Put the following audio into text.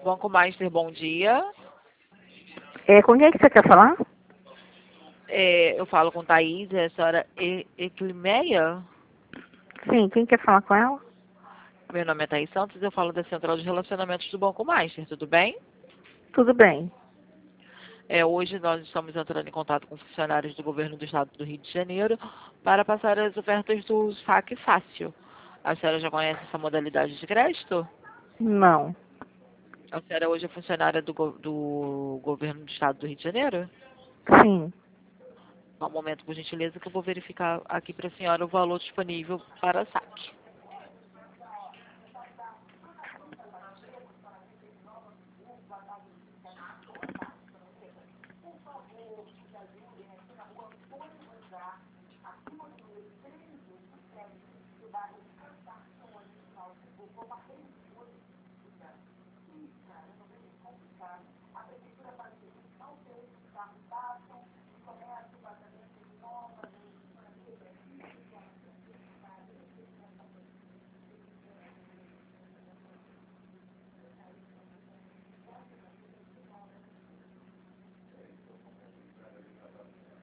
Banco Master, bom dia. Com quem que você quer falar? Eu falo com Thaís, é a senhora Eclimeia? Sim, quem quer falar com ela? Meu nome é Thaís Santos, eu falo da Central de Relacionamentos do Banco Master, tudo bem? Tudo bem. Hoje nós estamos entrando em contato com funcionários do governo do estado do Rio de Janeiro para passar as ofertas do FAC Fácil. A senhora já conhece essa modalidade de crédito? Não. A senhora hoje é funcionária do governo do estado do Rio de Janeiro? Sim. Só um momento, por gentileza, que eu vou verificar aqui para a senhora o valor disponível para saque.